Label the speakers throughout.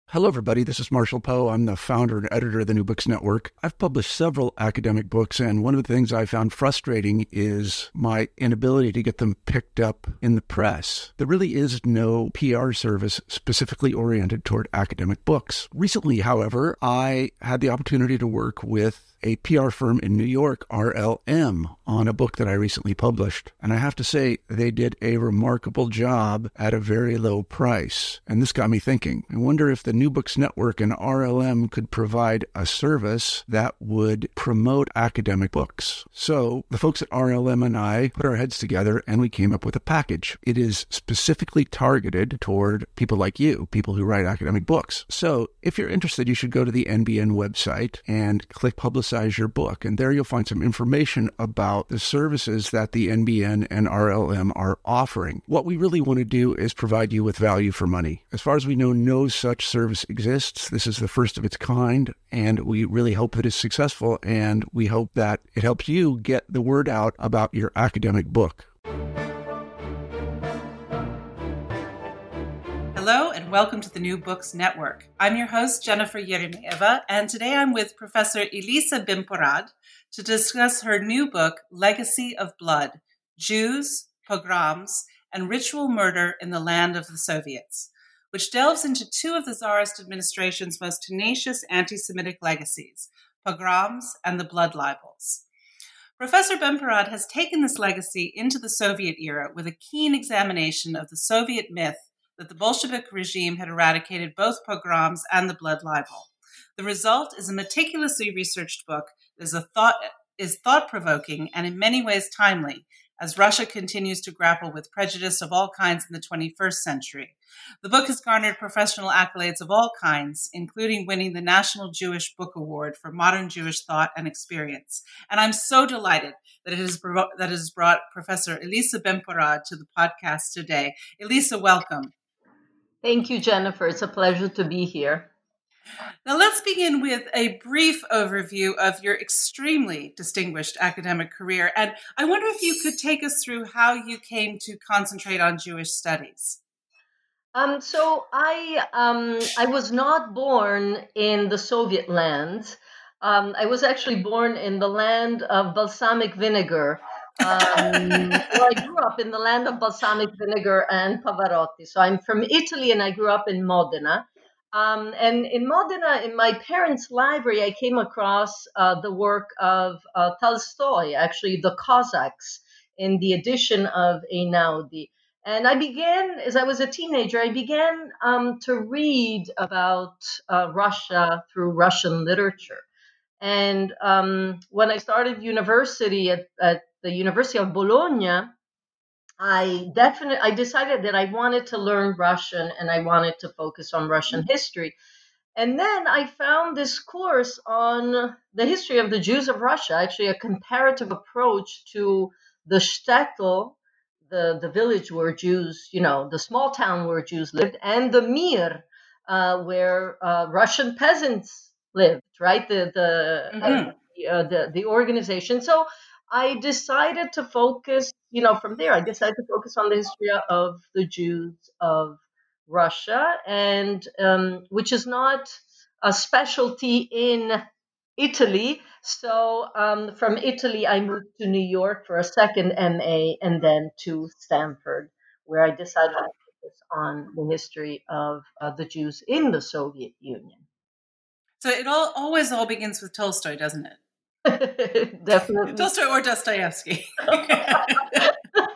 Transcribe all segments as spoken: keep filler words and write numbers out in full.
Speaker 1: Hello, everybody. This is Marshall Poe. I'm the founder and editor of the New Books Network. I've published several academic books, and one of the things I found frustrating is my inability to get them picked up in the press. There really is no P R service specifically oriented toward academic books. Recently, however, I had the opportunity to work with a P R firm in New York, R L M, on a book that I recently published. And I have to say, they did a remarkable job at a very low price. And this got me thinking. I wonder if the New Books Network and R L M could provide a service that would promote academic books. So the folks at R L M and I put our heads together and we came up with a package. It is specifically targeted toward people like you, people who write academic books. So if you're interested, you should go to the N B N website and click Publicize your book. And there you'll find some information about the services that the N B N and R L M are offering. What we really want to do is provide you with value for money. As far as we know, no such service exists. This is the first of its kind, and we really hope that it's successful, and we hope that it helps you get the word out about your academic book.
Speaker 2: Hello and welcome to the New Books Network. I'm your host, Jennifer Yeremeyeva, and today I'm with Professor Elisa Bimporad to discuss her new book, Legacy of Blood, Jews, Pogroms, and Ritual Murder in the Land of the Soviets, which delves into two of the Tsarist administration's most tenacious anti-Semitic legacies, pogroms and the blood libels. Professor Bimporad has taken this legacy into the Soviet era with a keen examination of the Soviet myth that the Bolshevik regime had eradicated both pogroms and the blood libel. The result is a meticulously researched book that is, a thought, is thought-provoking and in many ways timely, as Russia continues to grapple with prejudice of all kinds in the twenty-first century. The book has garnered professional accolades of all kinds, including winning the National Jewish Book Award for Modern Jewish Thought and Experience. And I'm so delighted that it has, that it has brought Professor Elisa Bimporad to the podcast today. Elisa, welcome.
Speaker 3: Thank you, Jennifer. It's a pleasure to be here.
Speaker 2: Now let's begin with a brief overview of your extremely distinguished academic career. And I wonder if you could take us through how you came to concentrate on Jewish studies.
Speaker 3: Um, so I um, I was not born in the Soviet land. Um, I was actually born in the land of balsamic vinegar. um, well, I grew up in the land of balsamic vinegar and Pavarotti. So I'm from Italy and I grew up in Modena. Um, and in Modena, in my parents' library, I came across uh, the work of uh, Tolstoy, actually the Cossacks, in the edition of Einaudi. And I began, as I was a teenager, I began um, to read about uh, Russia through Russian literature. And um, when I started university at, at the University of Bologna, I definitely I decided that I wanted to learn Russian and I wanted to focus on Russian history. And then I found this course on the history of the Jews of Russia, actually a comparative approach to the shtetl, the, the village where Jews, you know, the small town where Jews lived, and the mir, uh, where uh, Russian peasants lived, right? The the,
Speaker 2: Mm-hmm.
Speaker 3: uh, the, uh, the the organization. So I decided to focus, you know, from there, I decided to focus on the history of the Jews of Russia, and um, which is not a specialty in Italy. So um, from Italy, I moved to New York for a second M A and then to Stanford, where I decided to focus on the history of uh, the Jews in the Soviet Union.
Speaker 2: So it all always all begins with Tolstoy, doesn't it?
Speaker 3: Definitely.
Speaker 2: Tolstoy or Dostoevsky. But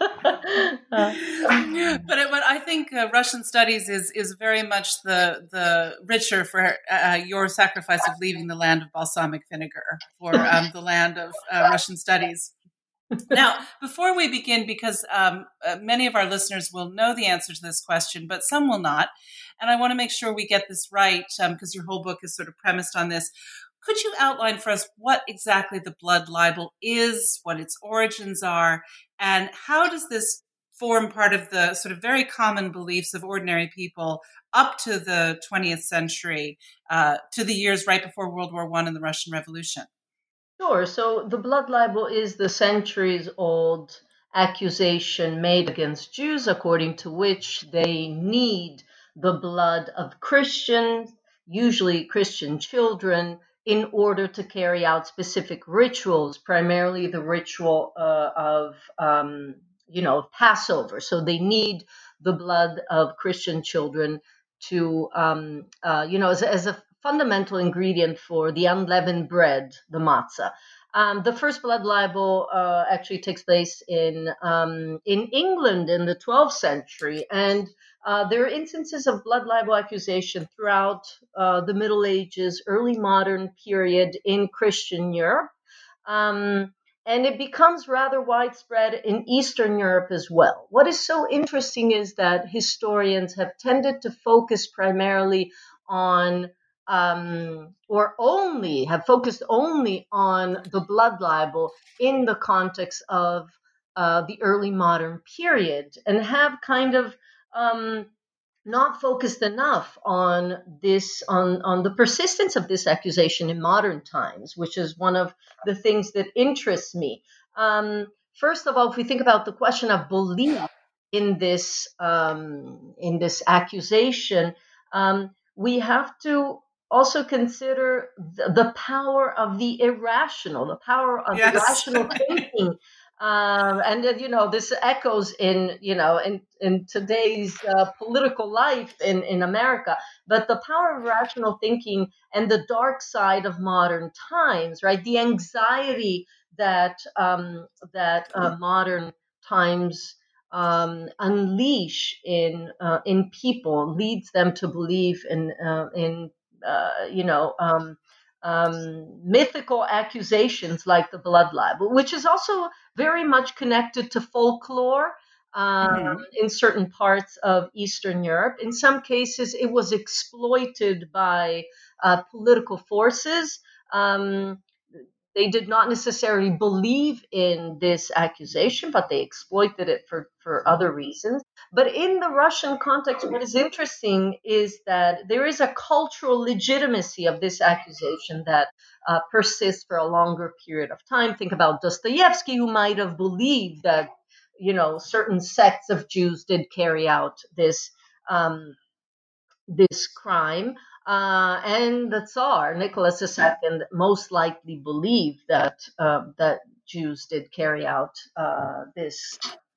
Speaker 2: it, but I think uh, Russian studies is is very much the the richer for uh, your sacrifice of leaving the land of balsamic vinegar for um, the land of uh, Russian studies. Now, before we begin, because um, uh, many of our listeners will know the answer to this question, but some will not, and I want to make sure we get this right because um, your whole book is sort of premised on this. Could you outline for us what exactly the blood libel is, what its origins are, and how does this form part of the sort of very common beliefs of ordinary people up to the twentieth century, uh, to the years right before World War One and the Russian Revolution?
Speaker 3: Sure. So the blood libel is the centuries-old accusation made against Jews, according to which they need the blood of Christians usually Christian children, in order to carry out specific rituals, primarily the ritual uh, of, um, you know, Passover. So they need the blood of Christian children to, um, uh, you know, as, as a fundamental ingredient for the unleavened bread, the matzah. Um, the first blood libel uh, actually takes place in um, in England in the twelfth century, and uh, there are instances of blood libel accusation throughout uh, the Middle Ages, early modern period in Christian Europe, um, and it becomes rather widespread in Eastern Europe as well. What is so interesting is that historians have tended to focus primarily on Um, or only have focused only on the blood libel in the context of uh, the early modern period, and have kind of um, not focused enough on this, on, on the persistence of this accusation in modern times, which is one of the things that interests me. Um, first of all, if we think about the question of belief in this, um, in this accusation, um, we have to also consider the, the power of the irrational, the power of
Speaker 2: Yes.
Speaker 3: irrational thinking. Um, and, uh, you know, this echoes in, you know, in, in today's uh, political life in, in America, but the power of rational thinking and the dark side of modern times, right? The anxiety that, um, that uh, modern times um, unleash in, uh, in people leads them to believe in, uh, in, uh, you know, um, um, mythical accusations like the blood libel, which is also very much connected to folklore um, mm-hmm. in certain parts of Eastern Europe. In some cases, it was exploited by uh, political forces. Um, they did not necessarily believe in this accusation, but they exploited it for, for other reasons. But in the Russian context, what is interesting is that there is a cultural legitimacy of this accusation that uh, persists for a longer period of time. Think about Dostoevsky, who might have believed that, you know, certain sects of Jews did carry out this um, this crime. Uh, and the Tsar, Nicholas the Second, most likely believed that uh, that Jews did carry out uh, this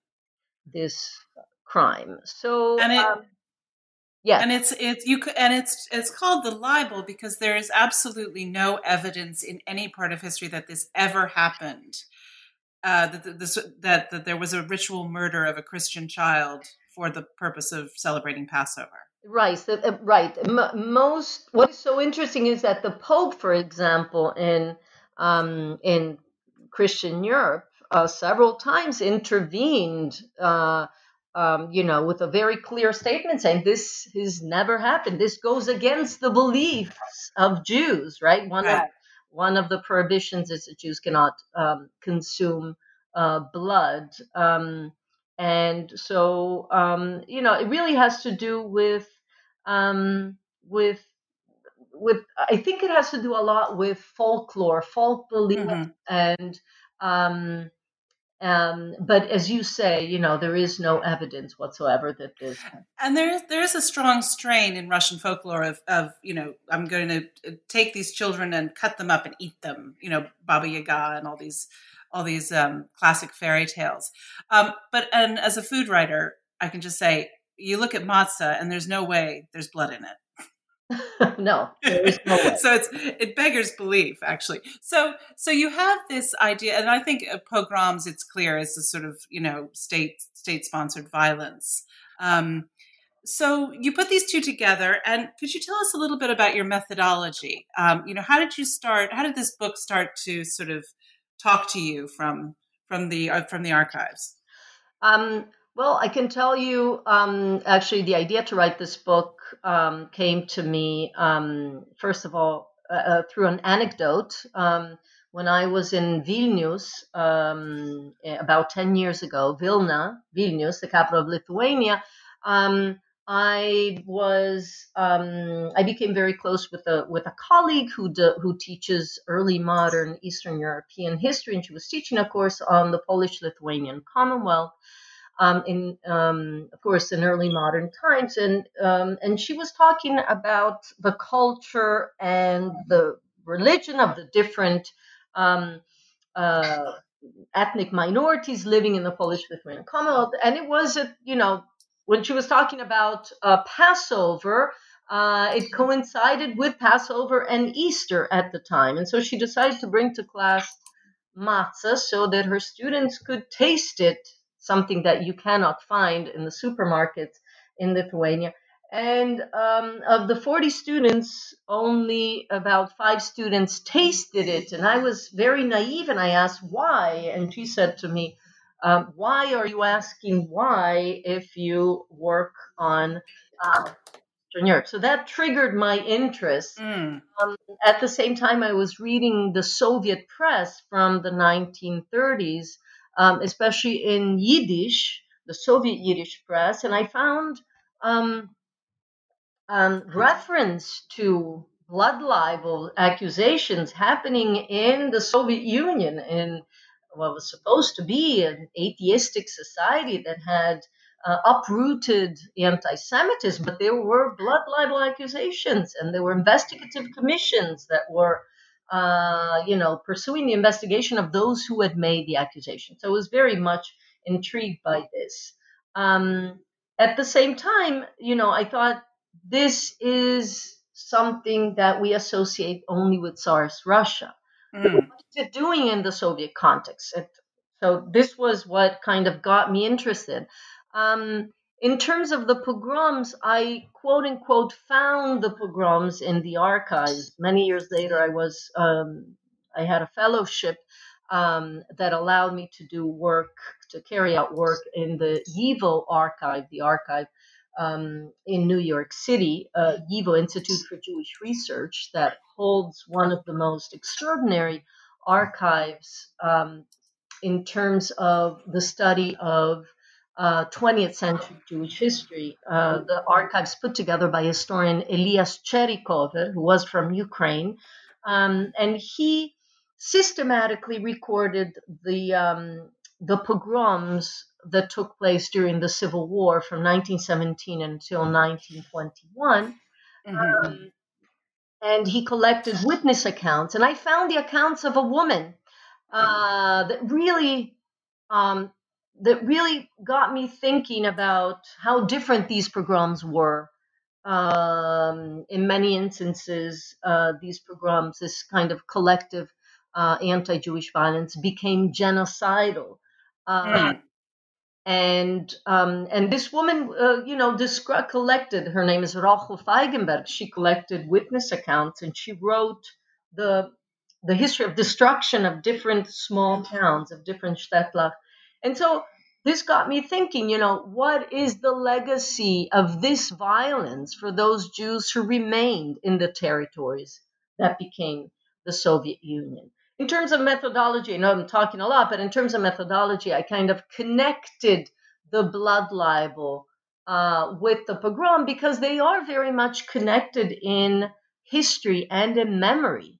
Speaker 3: this crime. So,
Speaker 2: and it,
Speaker 3: um, yeah,
Speaker 2: and it's it's you and it's it's called the libel because there is absolutely no evidence in any part of history that this ever happened. Uh, that, this, that that there was a ritual murder of a Christian child for the purpose of celebrating Passover.
Speaker 3: Right, uh, right. M- most what is so interesting is that the Pope, for example, in um, in Christian Europe, uh, several times intervened, uh, um, you know, with a very clear statement saying this has never happened. This goes against the beliefs of Jews, right? One right. of one of the prohibitions is that Jews cannot um, consume uh, blood. Um, and so, um, you know, it really has to do with um, with with I think it has to do a lot with folklore, folk belief, mm-hmm. and um, um, but as you say, you know, there is no evidence whatsoever that this.
Speaker 2: And there is there is a strong strain in Russian folklore of of you know, I'm going to take these children and cut them up and eat them, you know, Baba Yaga and all these all these um, classic fairy tales. Um, but and as a food writer, I can just say, you look at matzah and there's no way there's blood in it.
Speaker 3: No, there is no way.
Speaker 2: So it's it beggars belief, actually. So so you have this idea, and I think pogroms, it's clear, is a sort of, you know, state state sponsored violence. Um, so you put these two together, and could you tell us a little bit about your methodology? Um, you know, how did you start? How did this book start to sort of talk to you from from the uh, from the archives?
Speaker 3: Um, Well, I can tell you, um, actually, the idea to write this book um, came to me, um, first of all, uh, through an anecdote. Um, when I was in Vilnius um, about ten years ago, Vilna, Vilnius, the capital of Lithuania, um, I was, um, I became very close with a with a colleague who do, who teaches early modern Eastern European history, and she was teaching a course on the Polish-Lithuanian Commonwealth. um, in, um, of course, in early modern times. And, um, and she was talking about the culture and the religion of the different um, uh, ethnic minorities living in the Polish-Lithuanian Commonwealth. And it was, a, you know, when she was talking about uh, Passover, uh, it coincided with Passover and Easter at the time. And so she decided to bring to class matzah so that her students could taste it, something that you cannot find in the supermarkets in Lithuania. And um, of the forty students, only about five students tasted it. And I was very naive and I asked why. And she said to me, um, why are you asking why if you work on uh, Europe? So that triggered my interest.
Speaker 2: Mm.
Speaker 3: Um, at the same time, I was reading the Soviet press from the nineteen thirties, um, especially in Yiddish, the Soviet Yiddish press, and I found um, um, reference to blood libel accusations happening in the Soviet Union, in what was supposed to be an atheistic society that had uh, uprooted anti-Semitism, but there were blood libel accusations, and there were investigative commissions that were, uh, you know, pursuing the investigation of those who had made the accusation. So I was very much intrigued by this. Um, at the same time, you know, I thought this is something that we associate only with Tsarist Russia.
Speaker 2: Mm.
Speaker 3: What is it doing in the Soviet context? It, so this was what kind of got me interested. Um, in terms of the pogroms, I quote unquote found the pogroms in the archives. Many years later, I was um, I had a fellowship um, that allowed me to do work, to carry out work in the YIVO archive, the archive um, in New York City, uh, YIVO, Institute for Jewish Research, that holds one of the most extraordinary archives um, in terms of the study of uh, twentieth century Jewish history. Uh, the archives put together by historian Elias Cherikov, who was from Ukraine, um, and he systematically recorded the um, the pogroms that took place during the Civil War from nineteen seventeen until nineteen twenty-one.
Speaker 2: Mm-hmm.
Speaker 3: Um, and he collected witness accounts. And I found the accounts of a woman uh, that really um, that really got me thinking about how different these pogroms were. Um, in many instances, uh, these pogroms, this kind of collective uh, anti-Jewish violence, became genocidal. Uh,
Speaker 2: Mm.
Speaker 3: And um, and this woman, uh, you know, descri- collected. Her name is Rachel Feigenberg. She collected witness accounts, and she wrote the the history of destruction of different small towns, of different shtetl. And so this got me thinking. You know, what is the legacy of this violence for those Jews who remained in the territories that became the Soviet Union? In terms of methodology, I know I'm talking a lot, but in terms of methodology, I kind of connected the blood libel uh, with the pogrom because they are very much connected in history and in memory.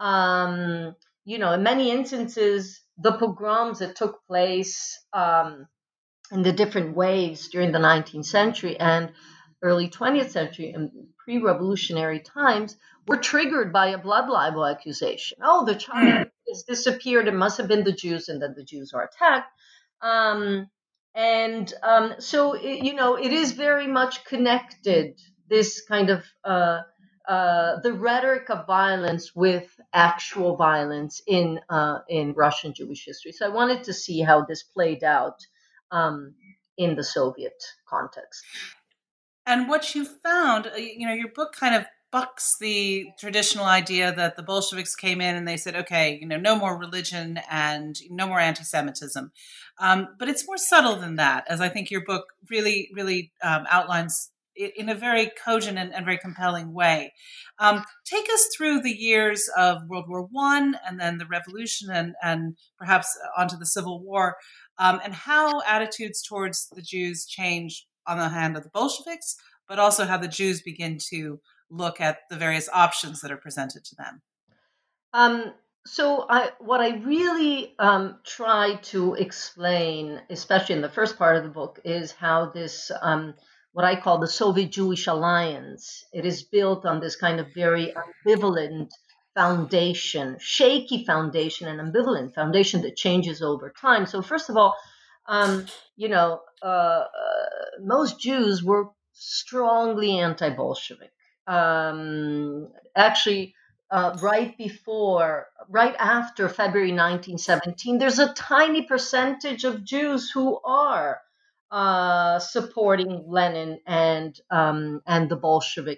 Speaker 3: Um, you know, in many instances, the pogroms that took place um, in the different waves during the nineteenth century and early twentieth century and pre-revolutionary times were triggered by a blood libel accusation. Oh, the child has disappeared. It must have been the Jews, and then the Jews are attacked. Um, and um, so, it, you know, it is very much connected, this kind of uh, uh, the rhetoric of violence with actual violence in uh, in Russian Jewish history. So I wanted to see how this played out um, in the Soviet context.
Speaker 2: And what you found, you know, your book kind of bucks the traditional idea that the Bolsheviks came in and they said, okay, you know, no more religion and no more anti-Semitism. Um, but it's more subtle than that, as I think your book really, really um, outlines it in a very cogent and, and very compelling way. Um, take us through the years of World War One and then the Revolution and, and perhaps onto the Civil War, um, and how attitudes towards the Jews changed on the hand of the Bolsheviks, but also how the Jews begin to look at the various options that are presented to them.
Speaker 3: Um, so I, what I really um, try to explain, especially in the first part of the book, is how this, um, what I call the Soviet-Jewish alliance, it is built on this kind of very ambivalent foundation, shaky foundation, and ambivalent foundation that changes over time. So first of all, um, you know, uh, uh, most Jews were strongly anti-Bolshevik. Um, actually, uh, right before, right after February nineteen seventeen, there's a tiny percentage of Jews who are uh, supporting Lenin and um, and the Bolshevik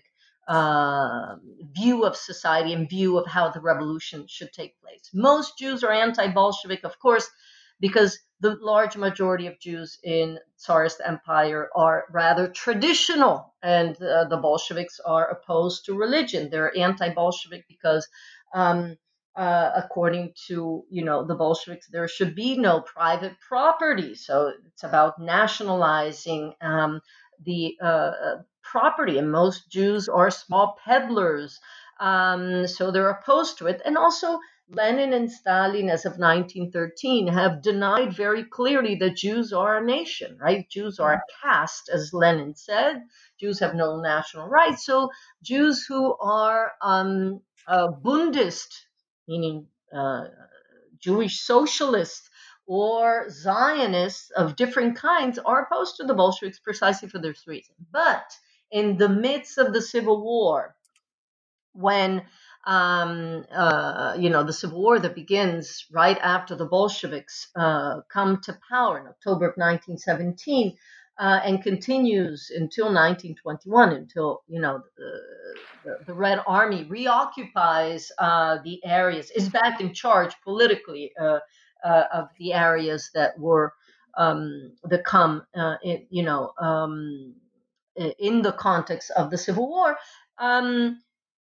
Speaker 3: uh, view of society and view of how the revolution should take place. Most Jews are anti-Bolshevik, of course, because the large majority of Jews in Tsarist Empire are rather traditional, and uh, the Bolsheviks are opposed to religion. They're anti-Bolshevik because, um, uh, according to you know the Bolsheviks, there should be no private property. So it's about nationalizing um, the uh, property, and most Jews are small peddlers. Um, so they're opposed to it, and also Lenin and Stalin, as of nineteen thirteen, have denied very clearly that Jews are a nation, right? Jews are a caste, as Lenin said. Jews have no national rights. So Jews who are um, uh, Bundist, meaning uh, Jewish socialists, or Zionists of different kinds, are opposed to the Bolsheviks precisely for this reason. But in the midst of the Civil War, when um, uh, you know the civil war that begins right after the Bolsheviks uh, come to power in October of nineteen seventeen uh, and continues until nineteen twenty-one, until you know the, the, the Red Army reoccupies uh, the areas, is back in charge politically uh, uh, of the areas that were um, that come uh, in, you know um, in the context of the Civil War. Um,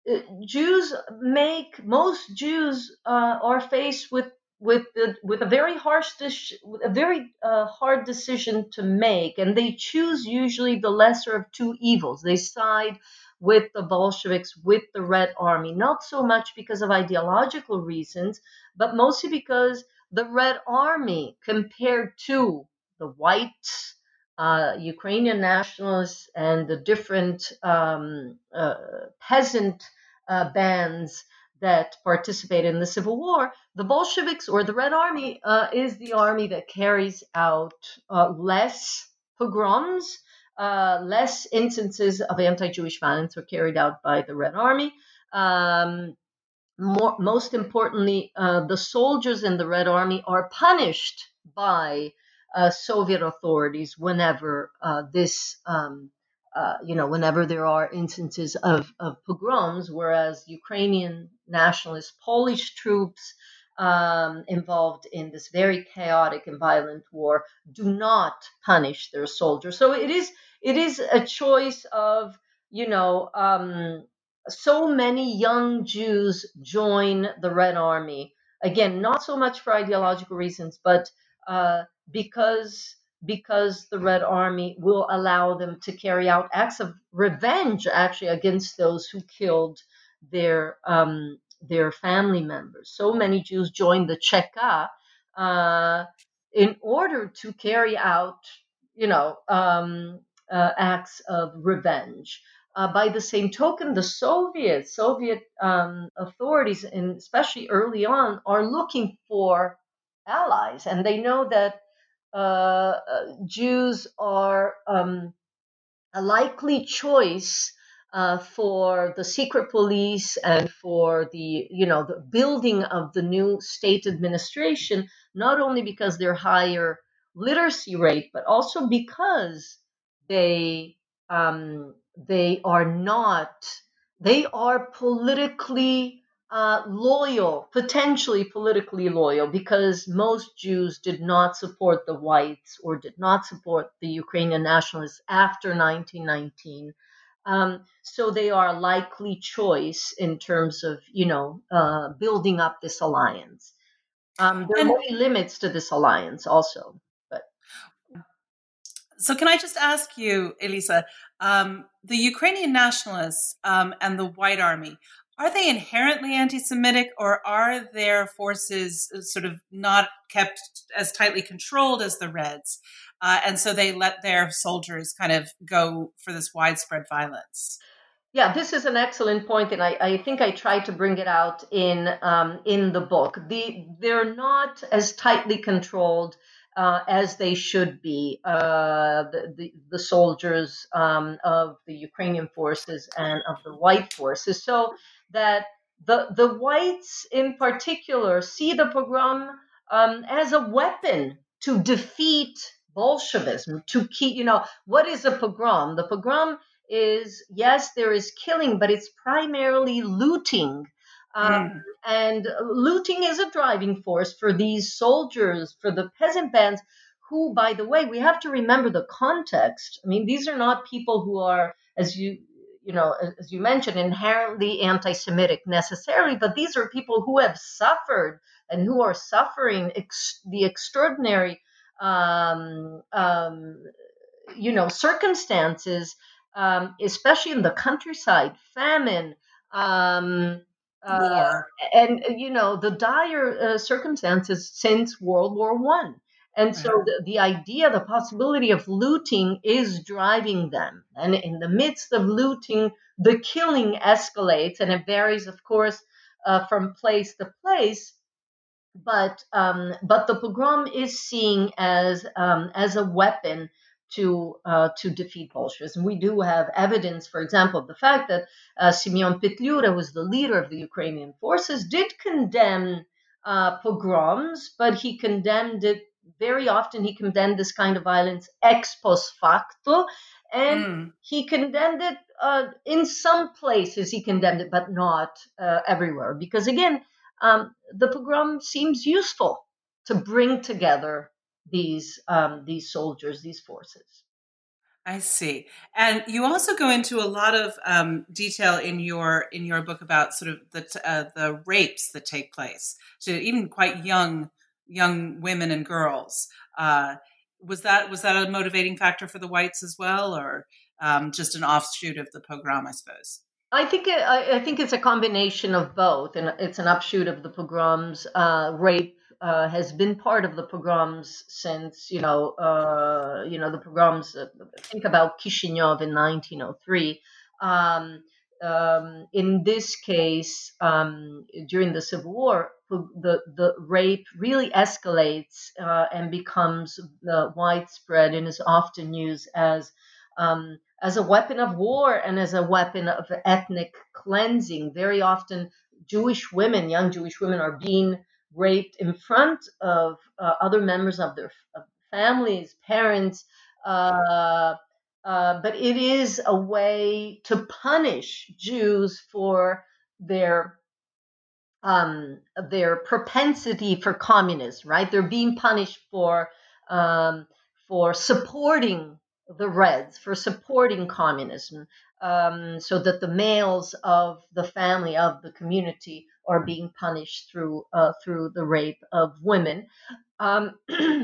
Speaker 3: Jews make most Jews uh, are faced with with the, with a very harsh a very uh, hard decision to make, and they choose usually the lesser of two evils. They side with the Bolsheviks, with the Red Army, not so much because of ideological reasons, but mostly because the Red Army, compared to the whites, uh, Ukrainian nationalists, and the different um, uh, peasant uh, bands that participated in the Civil War, the Bolsheviks or the Red Army uh, is the army that carries out uh, less pogroms, uh, less instances of anti-Jewish violence are carried out by the Red Army. Um, more, most importantly, uh, the soldiers in the Red Army are punished by uh, Soviet authorities whenever uh, this, um, uh, you know, whenever there are instances of, of pogroms, whereas Ukrainian nationalist Polish troops um, involved in this very chaotic and violent war do not punish their soldiers. So it is it is a choice of, you know, um, so many young Jews join the Red Army. Again, not so much for ideological reasons, but uh, because because the Red Army will allow them to carry out acts of revenge, actually, against those who killed their um, their family members. So many Jews joined the Cheka uh, in order to carry out, you know, um, uh, acts of revenge. Uh, by the same token, the Soviet Soviet um, authorities, and especially early on, are looking for allies, and they know that uh, Jews are um, a likely choice uh, for the secret police and for the you know the building of the new state administration, not only because they're higher literacy rate, but also because they um, they are not they are politically uh, loyal, potentially politically loyal, because most Jews did not support the whites or did not support the Ukrainian nationalists after nineteen nineteen. Um, so they are a likely choice in terms of, you know, uh, building up this alliance. Um, there are
Speaker 2: And
Speaker 3: many limits to this alliance also. But
Speaker 2: So can I just ask you, Elisa, um, the Ukrainian nationalists um, and the White Army, are they inherently anti-Semitic, or are their forces sort of not kept as tightly controlled as the Reds? Uh, and so they let their soldiers kind of go for this widespread violence?
Speaker 3: Yeah, this is an excellent point, and I, I think I tried to bring it out in um, in the book. The they're not as tightly controlled uh, as they should be. Uh, the, the the soldiers um, of the Ukrainian forces and of the white forces, so that the the whites in particular see the pogrom um, as a weapon to defeat Bolshevism. To keep, you know, what is a pogrom? The pogrom is, yes, there is killing, but it's primarily looting. Um,
Speaker 2: Mm.
Speaker 3: and looting is a driving force for these soldiers, for the peasant bands, who, by the way, we have to remember the context. I mean, these are not people who are, as you you know, as you mentioned, inherently anti-Semitic necessarily, but these are people who have suffered and who are suffering ex- the extraordinary, um, um, you know, circumstances, um, especially in the countryside, famine, um, uh,
Speaker 2: War.
Speaker 3: and you know the dire uh, circumstances since World War One. And so
Speaker 2: Right.
Speaker 3: the, the idea, the possibility of looting is driving them. And in the midst of looting, the killing escalates, and it varies, of course, uh, from place to place. But um, but the pogrom is seen as um, as a weapon to uh, to defeat Bolshevism. We do have evidence, for example, of the fact that uh, Simeon Petliura, who was the leader of the Ukrainian forces, did condemn uh, pogroms, but he condemned it very often. He condemned this kind of violence ex post facto, and
Speaker 2: Mm.
Speaker 3: he condemned it uh, in some places. He condemned it, but not uh, everywhere, because again, um, the pogrom seems useful to bring together these um, these soldiers, these forces.
Speaker 2: I see. And you also go into a lot of um, detail in your in your book about sort of the uh, the rapes that take place to even quite young young women and girls. Uh, was that was that a motivating factor for the whites as well, or um, just an offshoot of the pogrom, I suppose?
Speaker 3: I think it, I, I think it's a combination of both, and it's an offshoot of the pogroms. Uh, rape uh, has been part of the pogroms since you know uh, you know the pogroms. Uh, think about Kishinev in nineteen oh three. Um, um, in this case, um, during the Civil War, the the rape really escalates uh, and becomes uh, widespread, and is often used as um, as a weapon of war and as a weapon of ethnic cleansing. Very often, Jewish women, young Jewish women, are being raped in front of uh, other members of their of families, parents. Uh, uh, but it is a way to punish Jews for their um, their propensity for communism. Right? They're being punished for um, for supporting the Reds, for supporting communism, um, so that the males of the family, of the community, are being punished through uh, through the rape of women. Um,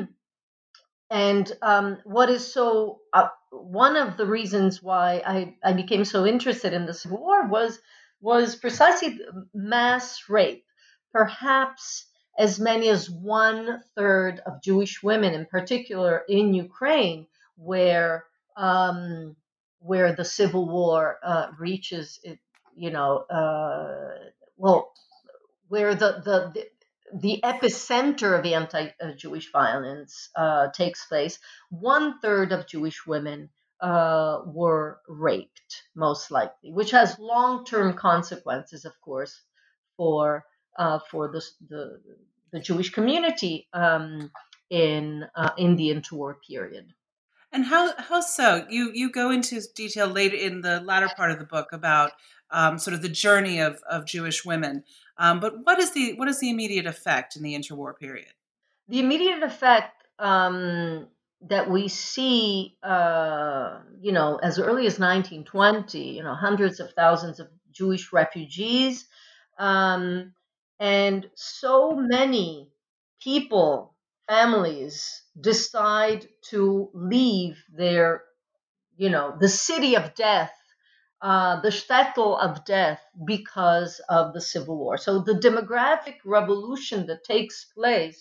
Speaker 3: and um, what is so uh, one of the reasons why I, I became so interested in the Civil War was was precisely mass rape. Perhaps as many as one third of Jewish women, in particular in Ukraine, where um, where the Civil War uh, reaches it, you know, uh, well, where the, the, the the epicenter of anti-Jewish violence uh, takes place, one third of Jewish women uh, were raped, most likely, which has long-term consequences, of course, for uh, for the, the the Jewish community um, in uh, in the interwar period.
Speaker 2: And how how so? You you go into detail later in the latter part of the book about um, sort of the journey of of Jewish women. Um, but what is the what is the immediate effect in the interwar period?
Speaker 3: The immediate effect um, that we see, uh, you know, as early as nineteen twenty, you know, hundreds of thousands of Jewish refugees, um, and so many people, families decide to leave their, you know, the city of death, uh, the shtetl of death, because of the civil war. So the demographic revolution that takes place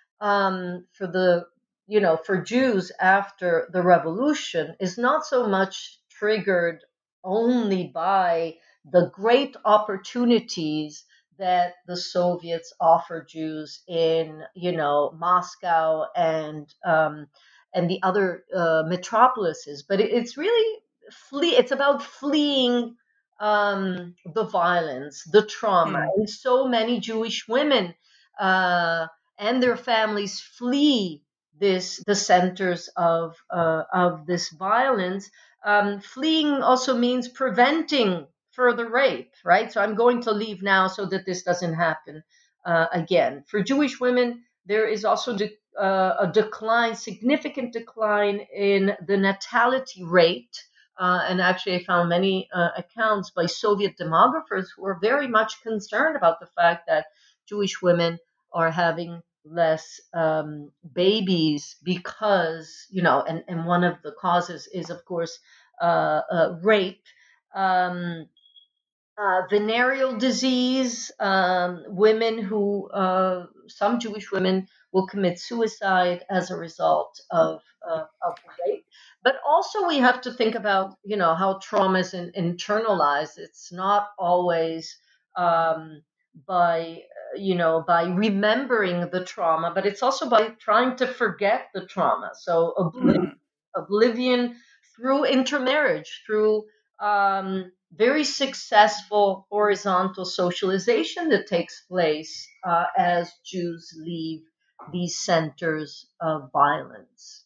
Speaker 3: um, for the, you know, for Jews after the revolution is not so much triggered only by the great opportunities that the Soviets offer Jews in, you know, Moscow and um, and the other uh, metropolises, but it, it's really flee. It's about fleeing um, the violence, the trauma,
Speaker 2: Mm.
Speaker 3: and so many Jewish women uh, and their families flee this the centers of uh, of this violence. Um, fleeing also means preventing further rape, right? So I'm going to leave now so that this doesn't happen uh, again. For Jewish women, there is also de- uh, a decline, significant decline in the natality rate. Uh, and actually, I found many uh, accounts by Soviet demographers who are very much concerned about the fact that Jewish women are having less um, babies because, you know, and, and one of the causes is, of course, uh, uh, rape. Um, uh, venereal disease, um, women who, uh, some Jewish women will commit suicide as a result of, uh, of rape. But also we have to think about, you know, how trauma is in, internalized. It's not always um, by, uh, you know, by remembering the trauma, but it's also by trying to forget the trauma. So oblivion,
Speaker 2: Mm.
Speaker 3: oblivion through intermarriage, through um, very successful horizontal socialization that takes place uh, as Jews leave these centers of violence.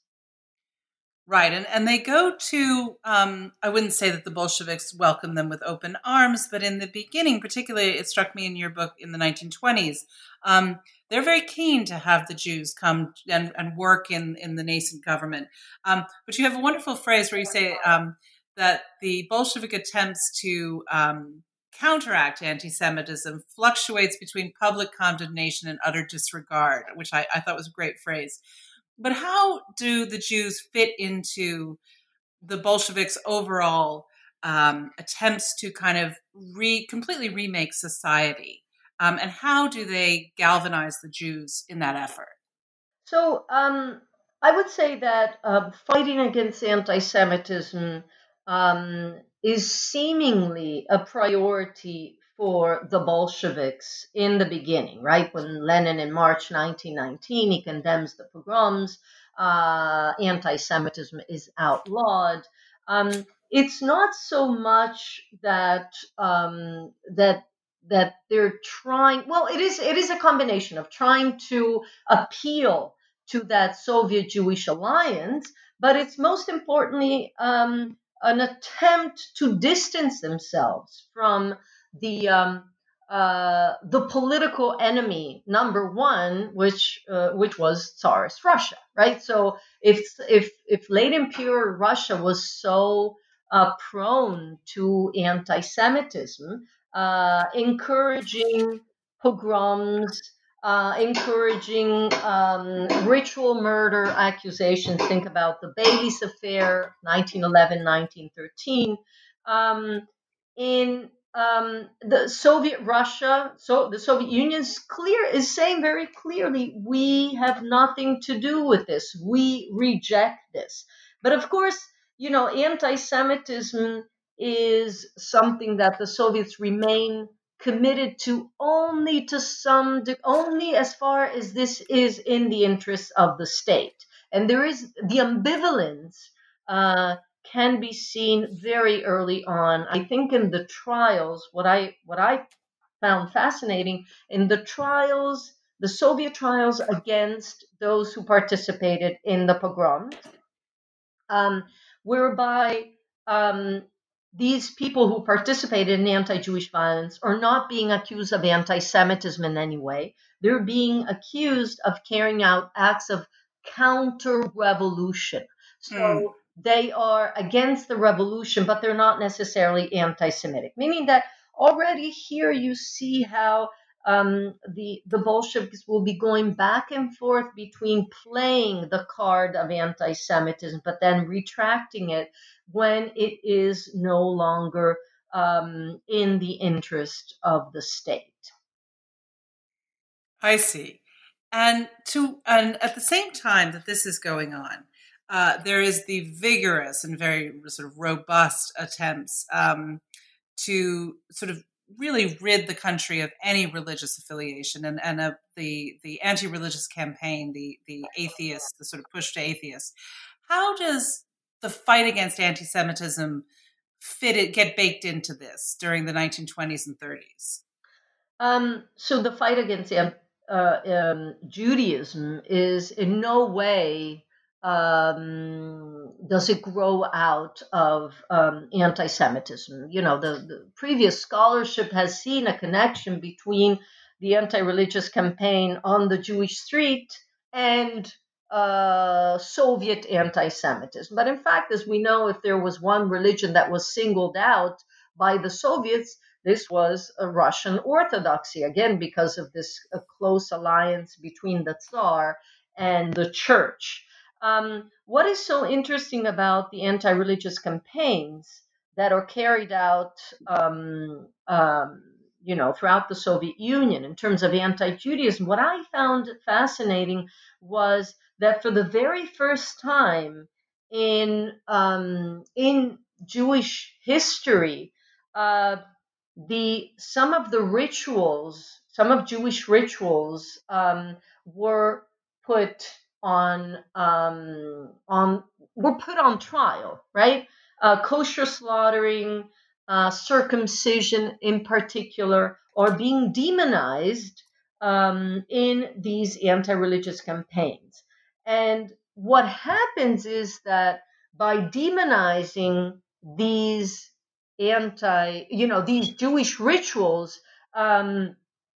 Speaker 2: Right. And, and they go to, um, I wouldn't say that the Bolsheviks welcomed them with open arms, but in the beginning, particularly, it struck me in your book in the nineteen twenties, um, they're very keen to have the Jews come and, and work in, in the nascent government. Um, but you have a wonderful phrase where you say um, that the Bolshevik attempts to um, counteract anti-Semitism fluctuates between public condemnation and utter disregard, which I, I thought was a great phrase. But how do the Jews fit into the Bolsheviks' overall um, attempts to kind of re completely remake society? Um, and how do they galvanize the Jews in that effort?
Speaker 3: So um, I would say that uh, fighting against anti-Semitism um, is seemingly a priority for the Bolsheviks in the beginning, right? When Lenin in March nineteen nineteen, he condemns the pogroms, uh, anti-Semitism is outlawed. Um, it's not so much that um, that that they're trying. Well, it is it is a combination of trying to appeal to that Soviet Jewish alliance, but it's most importantly um, an attempt to distance themselves from the um, uh, the political enemy number one, which uh, which was Tsarist Russia, right? So if if if late imperial Russia was so uh, prone to anti-Semitism, uh, encouraging pogroms, uh, encouraging um, ritual murder accusations. Think about the Beilis affair, nineteen eleven, nineteen thirteen. Um, in um, the Soviet Russia, so the Soviet Union is clear is saying very clearly, we have nothing to do with this. We reject this. But of course, you know, anti-Semitism is something that the Soviets remain committed to only to some, only as far as this is in the interests of the state. And there is the ambivalence uh, can be seen very early on. I think in the trials, what I what I found fascinating in the trials, the Soviet trials against those who participated in the pogroms, um, whereby um, these people who participated in anti-Jewish violence are not being accused of anti-Semitism in any way. They're being accused of carrying out acts of counter-revolution. So
Speaker 2: Mm.
Speaker 3: they are against the revolution, but they're not necessarily anti-Semitic, meaning that already here you see how um, the the Bolsheviks will be going back and forth between playing the card of anti-Semitism, but then retracting it when it is no longer um, in the interest of the state.
Speaker 2: I see. And to and at the same time that this is going on, uh, there is the vigorous and very sort of robust attempts um, to sort of really rid the country of any religious affiliation, and and uh, the the anti-religious campaign, the the atheist, the sort of push to atheists. How does the fight against anti-Semitism fit it get baked into this during the nineteen twenties and thirties?
Speaker 3: Um, so the fight against uh, um, Judaism is in no way um, does it grow out of um, anti-Semitism. You know, the, the previous scholarship has seen a connection between the anti-religious campaign on the Jewish street and uh, Soviet anti-Semitism. But in fact, as we know, if there was one religion that was singled out by the Soviets, this was a Russian Orthodoxy, again, because of this uh, close alliance between the Tsar and the church. Um, what is so interesting about the anti-religious campaigns that are carried out, um, um, you know, throughout the Soviet Union in terms of anti-Judaism, what I found fascinating was that for the very first time in um, in Jewish history, uh, the some of the rituals, some of Jewish rituals, um, were put on um, on were put on trial, right? Uh, kosher slaughtering, uh, circumcision in particular, are being demonized um, in these anti-religious campaigns. And what happens is that by demonizing these anti, you know, these Jewish rituals, um,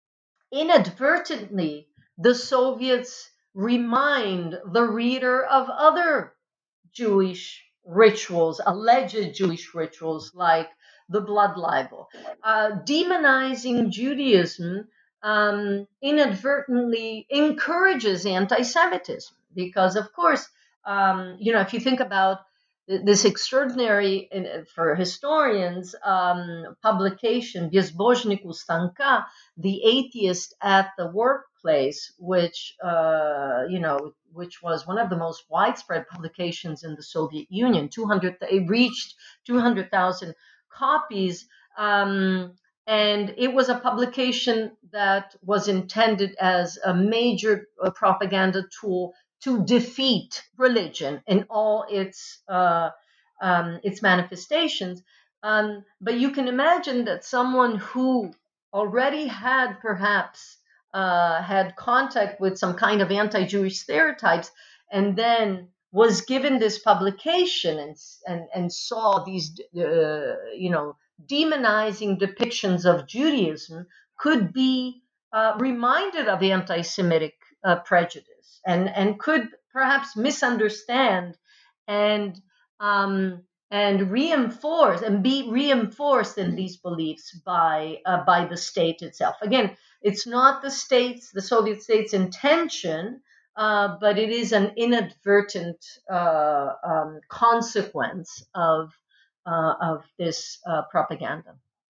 Speaker 3: inadvertently, the Soviets remind the reader of other Jewish rituals, alleged Jewish rituals like the blood libel. Uh, demonizing Judaism um, inadvertently encourages anti-Semitism because, of course, um, you know, if you think about this extraordinary, for historians, um, publication, Bezbozhnik u Stanka, The Atheist at the Workplace, which, uh, you know, which was one of the most widespread publications in the Soviet Union. two hundred, it reached two hundred thousand copies. Um, and it was a publication that was intended as a major uh, propaganda tool to defeat religion in all its uh, um, its manifestations. Um, but you can imagine that someone who already had perhaps uh, had contact with some kind of anti-Jewish stereotypes, and then was given this publication and and, and saw these uh, you know demonizing depictions of Judaism, could be uh, reminded of anti-Semitic uh, prejudice. And, and could perhaps misunderstand and um, and reinforce and be reinforced in these beliefs by uh, by the state itself. Again, it's not the state's, the Soviet state's intention, uh, but it is an inadvertent uh, um, consequence of uh, of this uh, propaganda.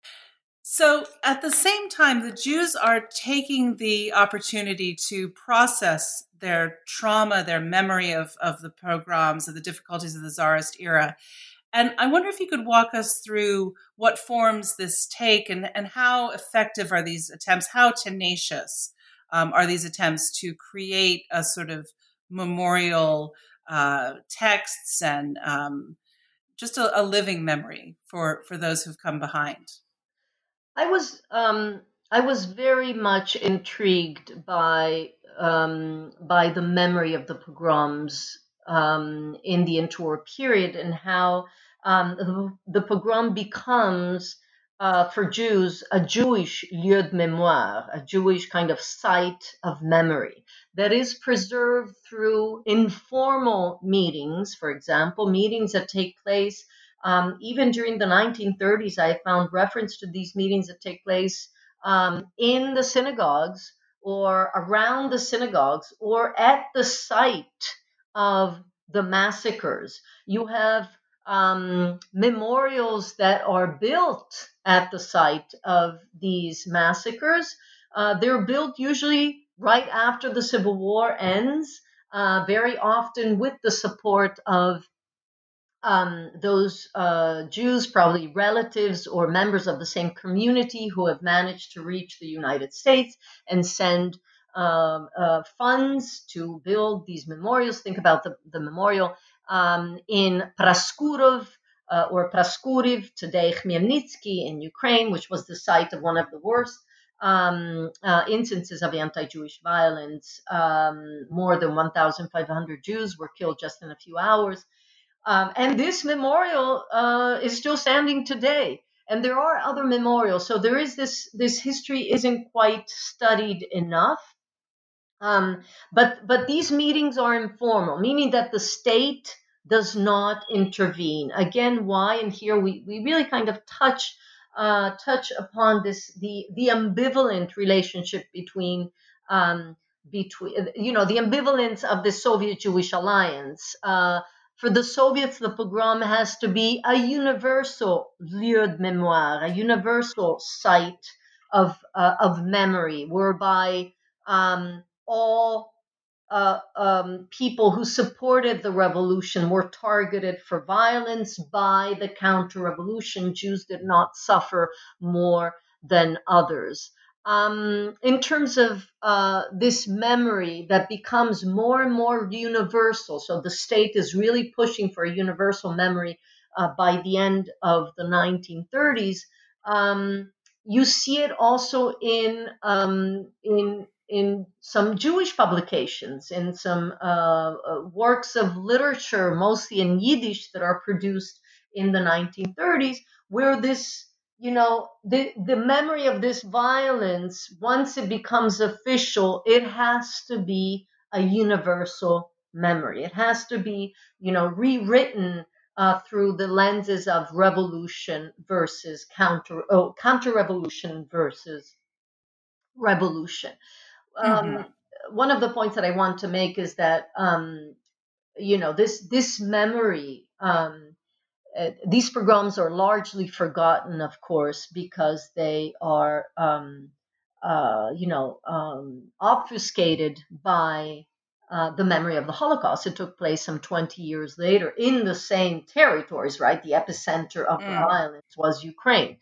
Speaker 2: So at the same time, the Jews are taking the opportunity to process their trauma, their memory of, of the pogroms, of the difficulties of the Tsarist era. And I wonder if you could walk us through what forms this take, and, and how effective are these attempts, how tenacious um, are these attempts to create a sort of memorial uh, texts and um, just a, a living memory for, for those who've come behind.
Speaker 3: I was um, I was very much intrigued by um, by the memory of the pogroms um, in the interwar period, and how um, the, the pogrom becomes uh, for Jews a Jewish lieu de mémoire, a Jewish kind of site of memory that is preserved through informal meetings, for example, meetings that take place. Um, even during the nineteen thirties, I found reference to these meetings that take place um, in the synagogues or around the synagogues or at the site of the massacres. You have um, memorials that are built at the site of these massacres. Uh, they're built usually right after the Civil War ends, uh, very often with the support of um, those uh, Jews, probably relatives or members of the same community who have managed to reach the United States and send um, uh, funds to build these memorials. Think about the, the memorial um, in Praskurov uh, or Praskuriv, today Khmelnytsky in Ukraine, which was the site of one of the worst um, uh, instances of anti-Jewish violence. Um, more than one thousand five hundred Jews were killed just in a few hours. Um, and this memorial uh, is still standing today. And there are other memorials. So there is this, this history isn't quite studied enough. Um, but, but these meetings are informal, meaning that the state does not intervene. Again, why? And here we, we really kind of touch, uh, touch upon this, the, the ambivalent relationship between, um, between, you know, the ambivalence of the Soviet-Jewish alliance. Uh, For the Soviets, the pogrom has to be a universal lieu de mémoire, a universal site of uh, of memory, whereby um, all uh, um, people who supported the revolution were targeted for violence by the counter-revolution. Jews did not suffer more than others. Um, in terms of uh, this memory that becomes more and more universal, so the state is really pushing for a universal memory uh, by the end of the nineteen thirties. Um, you see it also in um, in in some Jewish publications, in some uh, uh, works of literature, mostly in Yiddish, that are produced in the nineteen thirties, where this you know, the, the memory of this violence, once it becomes official, it has to be a universal memory. It has to be, you know, rewritten uh, through the lenses of revolution versus counter, oh, counter-revolution versus revolution.
Speaker 2: Mm-hmm.
Speaker 3: Um, one of the points that I want to make is that, um, you know, this this memory. Um, Uh, these pogroms are largely forgotten, of course, because they are, um, uh, you know, um, obfuscated by uh, the memory of the Holocaust. It took place some twenty years later in the same territories, right? The epicenter of the
Speaker 2: Mm.
Speaker 3: violence was Ukraine.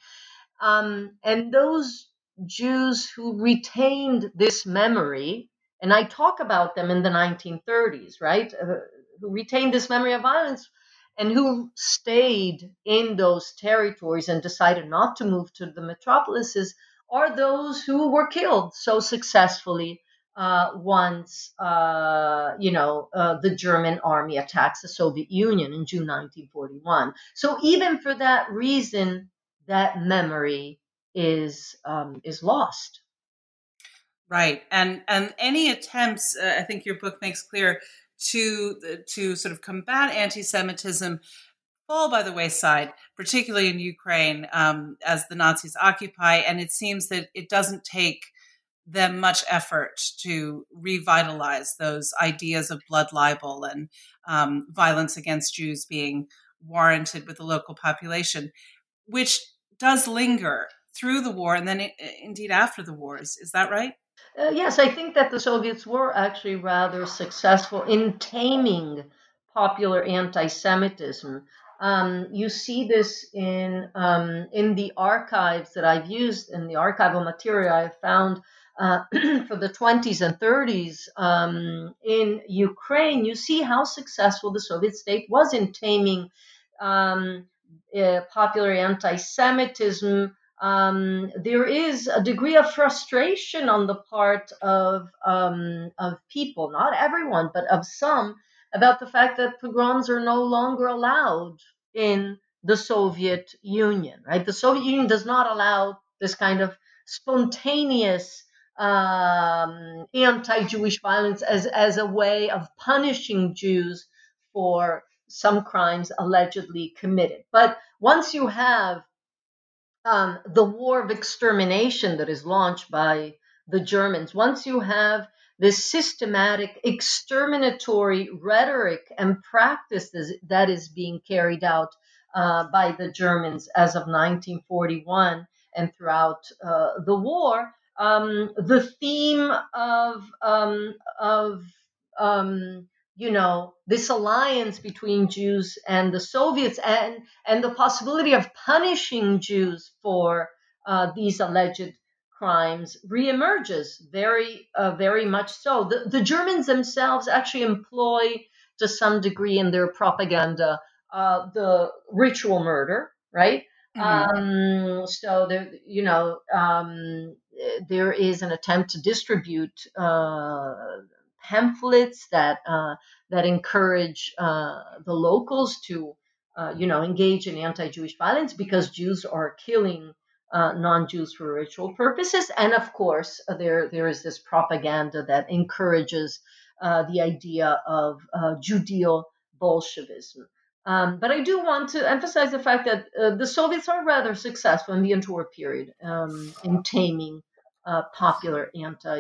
Speaker 3: Um, and those Jews who retained this memory, and I talk about them in the nineteen thirties, right? Uh, who retained this memory of violence and who stayed in those territories and decided not to move to the metropolises are those who were killed so successfully uh, once, uh, you know, uh, the German army attacks the Soviet Union in June nineteen forty-one. So even for that reason, that memory is um, is lost.
Speaker 2: Right, and and any attempts, uh, I think your book makes clear, to to sort of combat anti-Semitism fall by the wayside, particularly in Ukraine, um, as the Nazis occupy. And it seems that it doesn't take them much effort to revitalize those ideas of blood libel and um, violence against Jews being warranted with the local population, which does linger through the war and then it, indeed after the wars. Is that right?
Speaker 3: Uh, yes, I think that the Soviets were actually rather successful in taming popular anti-Semitism. Um, you see this in um, in the archives that I've used, in the archival material I've found uh, for the twenties and thirties um, in Ukraine. You see how successful the Soviet state was in taming um, uh, popular anti-Semitism. Um, there is a degree of frustration on the part of um, of people, not everyone, but of some, about the fact that pogroms are no longer allowed in the Soviet Union. Right? The Soviet Union does not allow this kind of spontaneous um, anti-Jewish violence as as a way of punishing Jews for some crimes allegedly committed. But once you have um, the war of extermination that is launched by the Germans. Once you have this systematic exterminatory rhetoric and practice that is being carried out uh, by the Germans as of nineteen forty-one and throughout uh, the war, um, the theme of um, of um, you know, this alliance between Jews and the Soviets, and and the possibility of punishing Jews for uh, these alleged crimes reemerges very, uh, very much so. The, the Germans themselves actually employ, to some degree, in their propaganda, uh, the ritual murder, right? Mm-hmm. Um, so there, you know, um, there is an attempt to distribute uh, pamphlets that uh, that encourage uh, the locals to, uh, you know, engage in anti-Jewish violence because Jews are killing uh, non-Jews for ritual purposes, and of course uh, there there is this propaganda that encourages uh, the idea of uh, Judeo-Bolshevism. Um, but I do want to emphasize the fact that uh, the Soviets are rather successful in the interwar period um, in taming uh, popular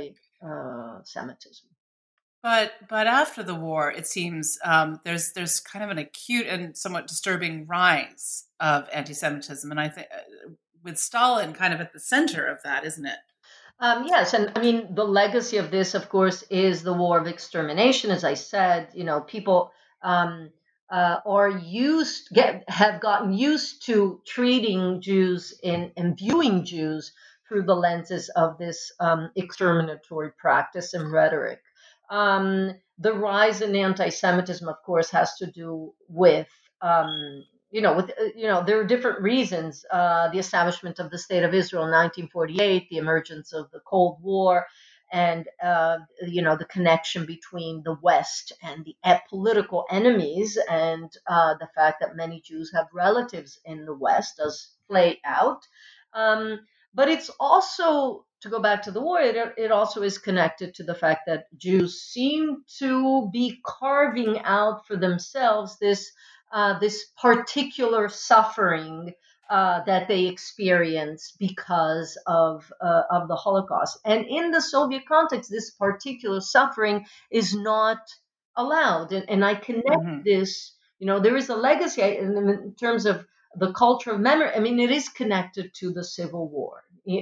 Speaker 3: anti-Semitism.
Speaker 2: But but after the war, it seems um, there's there's kind of an acute and somewhat disturbing rise of anti-Semitism, and I think uh, with Stalin kind of at the center of that, isn't it?
Speaker 3: Um, yes, and I mean the legacy of this, of course, is the war of extermination. As I said, you know, people um, uh, are used get have gotten used to treating Jews in and viewing Jews through the lenses of this um, exterminatory practice and rhetoric. Um, the rise in anti-Semitism, of course, has to do with, um, you know, with you know, there are different reasons. Uh, the establishment of the State of Israel in nineteen forty-eight, the emergence of the Cold War, and uh, you know, the connection between the West and the political enemies, and uh, the fact that many Jews have relatives in the West does play out. Um, but it's also, to go back to the war, it, it also is connected to the fact that Jews seem to be carving out for themselves this uh, this particular suffering uh, that they experience because of uh, of the Holocaust. And in the Soviet context, this particular suffering is not allowed. And, and I connect mm-hmm. this, you know, there is a legacy in, in terms of the culture of memory. I mean, it is connected to the Civil War.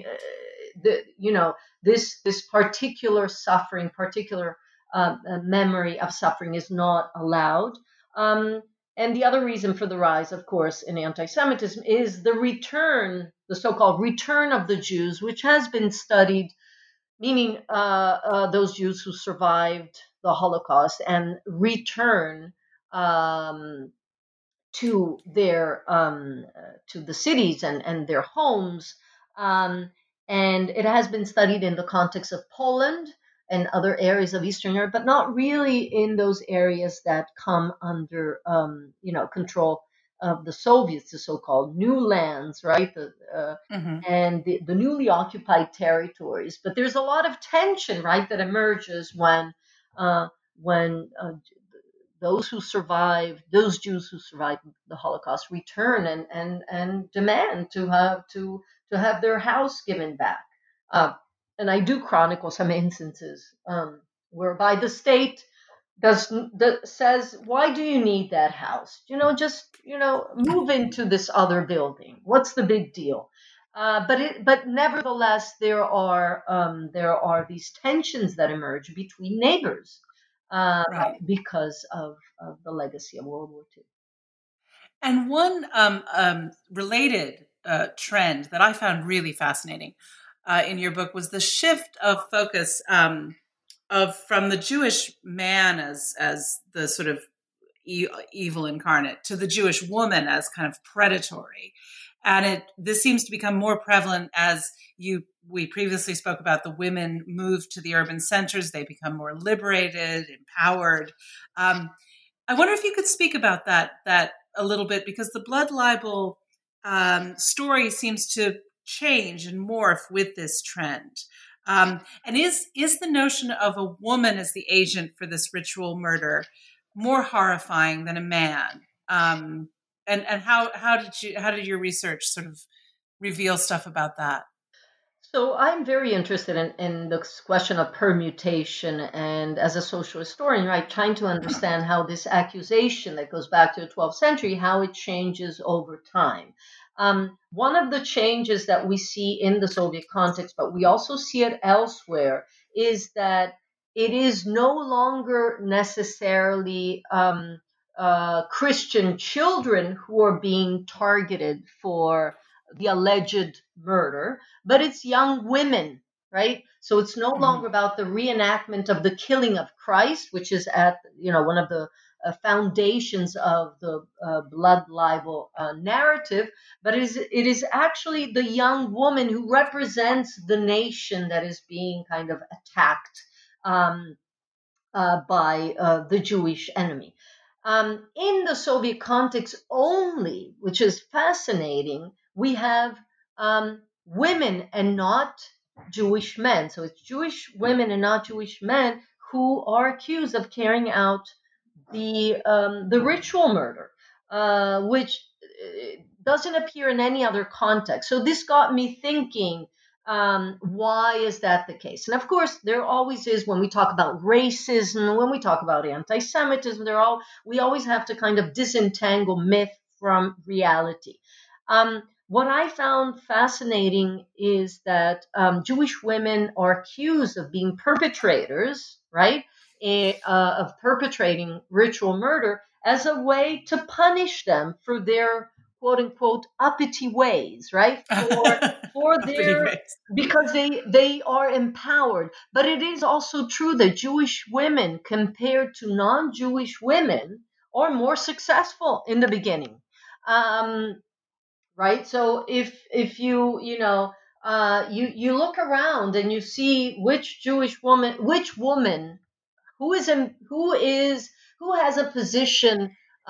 Speaker 3: The, you know, this this particular suffering, particular uh, memory of suffering is not allowed. Um, and the other reason for the rise, of course, in anti-Semitism is the return, the so-called return of the Jews, which has been studied, meaning uh, uh, those Jews who survived the Holocaust and return um, to their um, to the cities and, and their homes. Um, and it has been studied in the context of Poland and other areas of Eastern Europe, but not really in those areas that come under, um, you know, control of the Soviets, the so-called new lands, right? The, uh, mm-hmm. And the, the newly occupied territories. But there's a lot of tension, right, that emerges when uh, when uh, those who survived, those Jews who survived the Holocaust, return and and and demand to have to to have their house given back. Uh, and I do chronicle some instances um, whereby the state does the, says, "Why do you need that house? You know, just you know, move into this other building. What's the big deal?" Uh, but it, but nevertheless, there are um, there are these tensions that emerge between neighbors. Uh, right. Because of, of the legacy of World War Two.
Speaker 2: And one um, um, related uh, trend that I found really fascinating uh, in your book was the shift of focus um, of from the Jewish man as as the sort of e- evil incarnate to the Jewish woman as kind of predatory. And it this seems to become more prevalent as you we previously spoke about the women move to the urban centers. They become more liberated, empowered. Um, I wonder if you could speak about that that a little bit, because the blood libel um, story seems to change and morph with this trend. Um, and is is the notion of a woman as the agent for this ritual murder more horrifying than a man? Um, and and how how did you how did your research sort of reveal stuff about that?
Speaker 3: So I'm very interested in, in this question of permutation, and as a social historian, right, trying to understand how this accusation that goes back to the twelfth century, how it changes over time. Um, one of the changes that we see in the Soviet context, but we also see it elsewhere, is that it is no longer necessarily um, uh, Christian children who are being targeted for the alleged murder, but it's young women, right? So it's no
Speaker 2: Mhm.
Speaker 3: longer about the reenactment of the killing of Christ, which is at, you know, one of the uh, foundations of the uh, blood libel uh, narrative, but it is, it is actually the young woman who represents the nation that is being kind of attacked um, uh, by uh, the Jewish enemy. Um, in the Soviet context only, which is fascinating, we have um, women and not Jewish men. So it's Jewish women and not Jewish men who are accused of carrying out the um, the ritual murder, uh, which uh, doesn't appear in any other context. So this got me thinking. Um, why is that the case? And of course, there always is when we talk about racism, when we talk about anti-Semitism. There all we always have to kind of disentangle myth from reality. Um, what I found fascinating is that um, Jewish women are accused of being perpetrators, right? Uh, of perpetrating ritual murder as a way to punish them for their quote unquote uppity ways, right? For for their because they they are empowered. But it is also true that Jewish women compared to non-Jewish women are more successful in the beginning. Um, right? So if if you you know uh, you you look around and you see which Jewish woman, which woman who is in, who is who has a position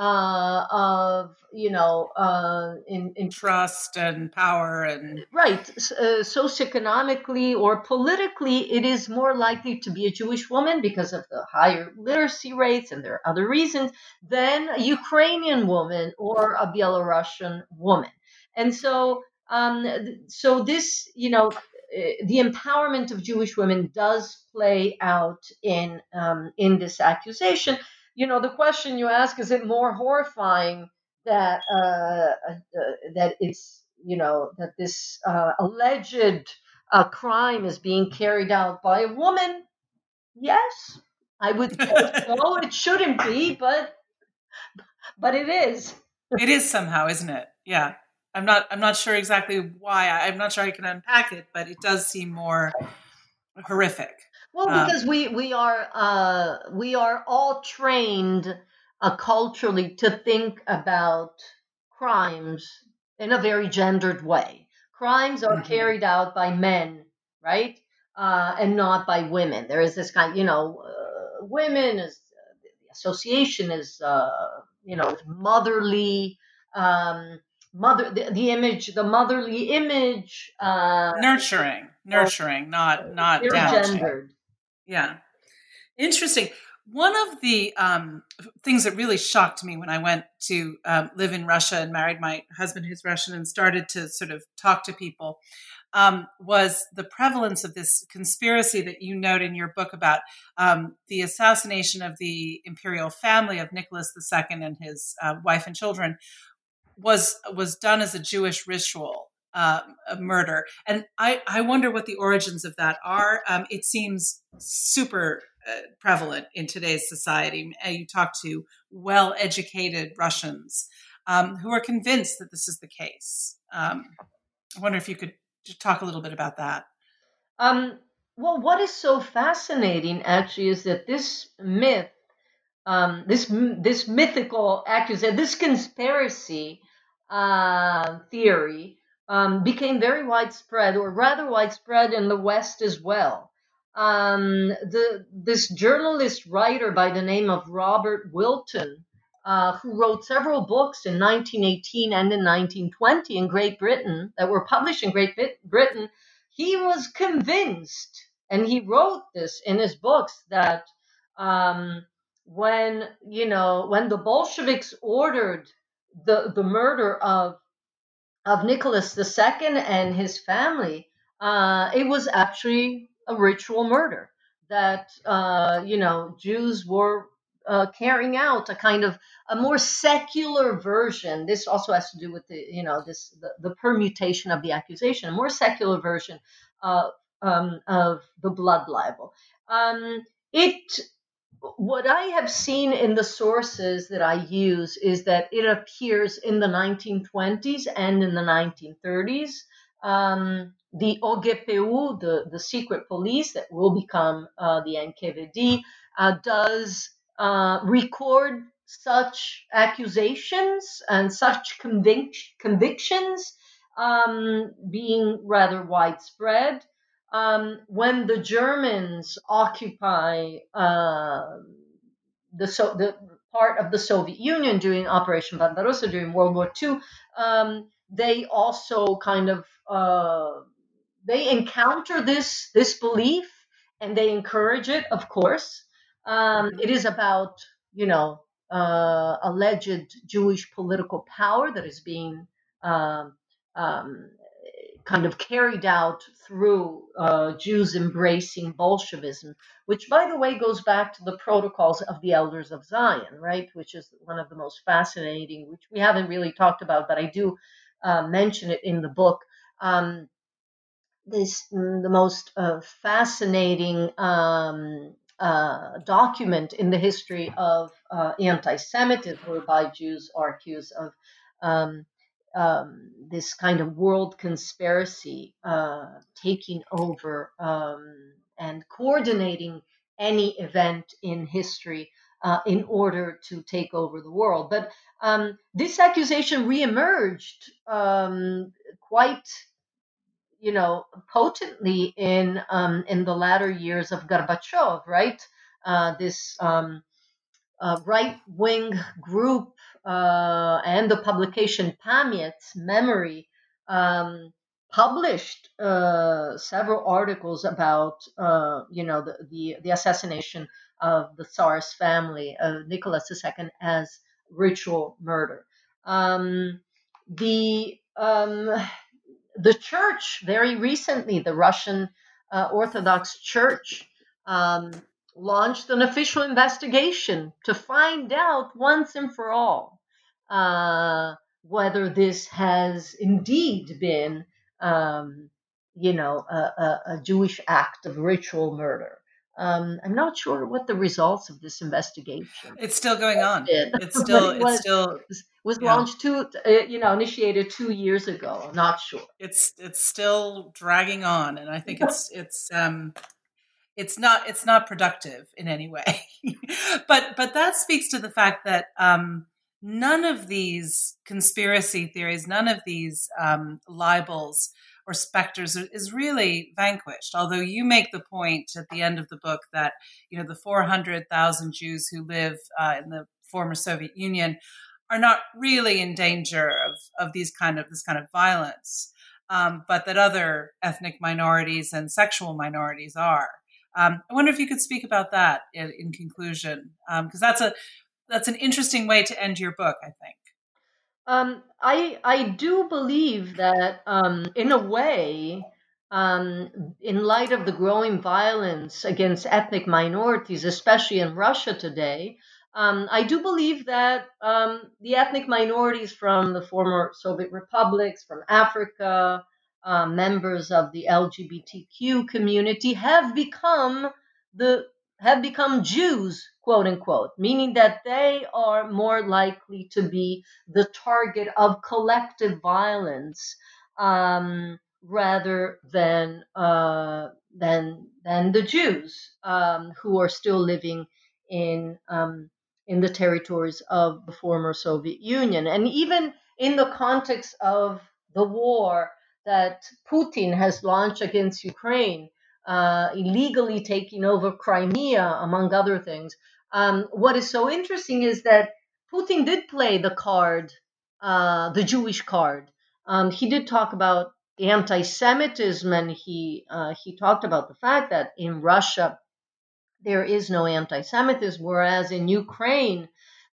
Speaker 3: uh, of you know uh, in in
Speaker 2: Trust and power and
Speaker 3: right uh, socioeconomically or politically, it is more likely to be a Jewish woman because of the higher literacy rates, and there are other reasons, than a Ukrainian woman or a Belarusian woman. And so um, so this you know uh, the empowerment of Jewish women does play out in um, in this accusation. You know, the question you ask, is it more horrifying that uh, uh, that it's you know that this uh, alleged uh, crime is being carried out by a woman? Yes, I would say so. It shouldn't be, but but it is.
Speaker 2: It is somehow, isn't it? Yeah. I'm not I'm not sure exactly why. I, I'm not sure I can unpack it, but it does seem more horrific.
Speaker 3: Well, because
Speaker 2: Um,
Speaker 3: we we are uh, we are all trained uh, culturally to think about crimes in a very gendered way. Crimes are
Speaker 2: mhm.
Speaker 3: carried out by men, right, uh, and not by women. There is this kind, you know, uh, women is the association is uh, you know motherly. Um, Mother, the, the image, the motherly image, uh,
Speaker 2: Nurturing,
Speaker 3: so
Speaker 2: nurturing, not not
Speaker 3: very
Speaker 2: damaging.
Speaker 3: gendered.
Speaker 2: Yeah. Interesting. One of the um, things that really shocked me when I went to um, live in Russia and married my husband, who's Russian, and started to sort of talk to people, um, was the prevalence of this conspiracy that you note in your book about um, the assassination of the imperial family of Nicholas the Second and his uh, wife and children was was done as a Jewish ritual. Uh, a murder, and I, I wonder what the origins of that are. Um, it seems super uh, prevalent in today's society. Uh, You talk to well-educated Russians um, who are convinced that this is the case. Um, I wonder if you could just talk a little bit about that.
Speaker 3: Um, well, what is so fascinating actually is that this myth, um, this this mythical accusation, this conspiracy uh, theory, um, became very widespread, or rather widespread, in the West as well. Um, the this journalist writer by the name of Robert Wilton, uh, who wrote several books in nineteen eighteen and in nineteen twenty in Great Britain that were published in Great Britain, he was convinced, and he wrote this in his books, that um, when you know when the Bolsheviks ordered the the murder of of Nicholas the Second and his family, uh, it was actually a ritual murder that, uh, you know, Jews were uh, carrying out a kind of a more secular version. This also has to do with the, you know, this the, the permutation of the accusation, a more secular version uh, um, of the blood libel. Um, it what I have seen in the sources that I use is that it appears in the nineteen twenties and in the nineteen thirties. Um, the O G P U, the, the secret police that will become uh, the N K V D, uh, does uh, record such accusations and such convic- convictions um, being rather widespread. Um, when the Germans occupy uh, the, so, the part of the Soviet Union during Operation Barbarossa during World War Two, um, they also kind of uh, they encounter this this belief and they encourage it. Of course, um, it is about you know uh, alleged Jewish political power that is being um, um, kind of carried out through uh, Jews embracing Bolshevism, which, by the way, goes back to the protocols of the Elders of Zion, right? Which is one of the most fascinating, which we haven't really talked about, but I do uh, mention it in the book. Um, this the most uh, fascinating um, uh, document in the history of uh, anti-Semitism, whereby Jews are accused of um, um, this kind of world conspiracy uh, taking over um, and coordinating any event in history uh, in order to take over the world. But um, this accusation reemerged um, quite you know, potently in um, in the latter years of Gorbachev, right? Uh, this um, uh, right-wing group uh, and the publication Pamyat, Memory, um, published uh, several articles about, uh, you know, the, the, the assassination of the Tsar's family, of Nicholas the Second, as ritual murder. Um, the um, the church, very recently, the Russian uh, Orthodox Church um, launched an official investigation to find out once and for all uh, whether this has indeed been, um, you know, a, a, a Jewish act of ritual murder. Um, I'm not sure what the results of this investigation.
Speaker 2: It's still going on.
Speaker 3: Did.
Speaker 2: It's still.
Speaker 3: it
Speaker 2: It's
Speaker 3: was,
Speaker 2: still.
Speaker 3: was
Speaker 2: Yeah.
Speaker 3: launched two, uh, you know, initiated two years ago. I'm not sure.
Speaker 2: It's it's still dragging on, and I think it's it's um it's not it's not productive in any way. but but that speaks to the fact that um, none of these conspiracy theories, none of these um, libels or specters is really vanquished. Although you make the point at the end of the book that you know the four hundred thousand Jews who live uh, in the former Soviet Union are not really in danger of, of these kind of this kind of violence, um, but that other ethnic minorities and sexual minorities are. Um, I wonder if you could speak about that in, in conclusion, because um, that's a that's an interesting way to end your book, I think.
Speaker 3: Um, I I do believe that um, in a way, um, in light of the growing violence against ethnic minorities, especially in Russia today, um, I do believe that um, the ethnic minorities from the former Soviet republics, from Africa, uh, members of the L G B T Q community have become the have become Jews, quote unquote, meaning that they are more likely to be the target of collective violence um, rather than uh, than than the Jews um, who are still living in um, in the territories of the former Soviet Union, and even in the context of the war that Putin has launched against Ukraine. Uh, illegally taking over Crimea, among other things. Um, what is so interesting is that Putin did play the card, uh, the Jewish card. Um, he did talk about anti-Semitism, and he uh, he talked about the fact that in Russia there is no anti-Semitism, whereas in Ukraine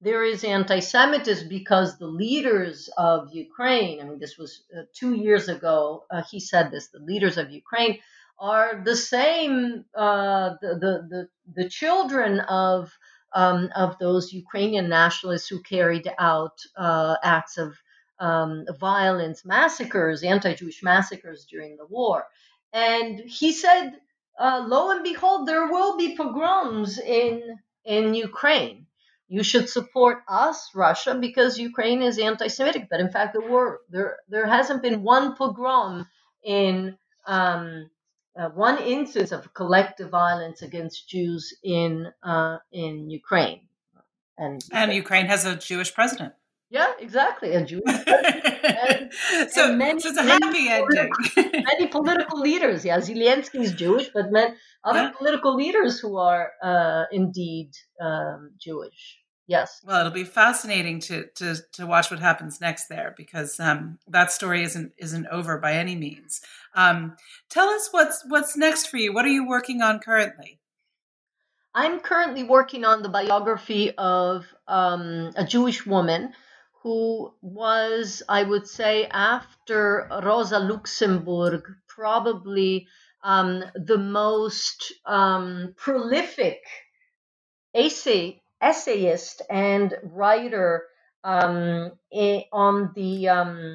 Speaker 3: there is anti-Semitism because the leaders of Ukraine, I mean, this was uh, two years ago, uh, he said this, the leaders of Ukraine are the same, uh, the, the, the, the children of, um, of those Ukrainian nationalists who carried out uh, acts of um, violence, massacres, anti-Jewish massacres during the war. And he said, uh, lo and behold, there will be pogroms in, in Ukraine. You should support us, Russia, because Ukraine is anti-Semitic. But in fact, there were there there hasn't been one pogrom in um, uh, one instance of collective violence against Jews in uh, in Ukraine.
Speaker 2: And and Ukraine has a Jewish president.
Speaker 3: Yeah, exactly, a Jewish president. And,
Speaker 2: so,
Speaker 3: and many,
Speaker 2: so it's a happy ending.
Speaker 3: Many political leaders. Yeah, Zelensky is Jewish, but many other yeah. political leaders who are uh, indeed um, Jewish. Yes.
Speaker 2: Well, it'll be fascinating to to to watch what happens next there, because um, that story isn't isn't over by any means. Um, tell us what's what's next for you. What are you working on currently?
Speaker 3: I'm currently working on the biography of um, a Jewish woman who was, I would say, after Rosa Luxemburg, probably um, the most um, prolific essay. essayist and writer um, on the um,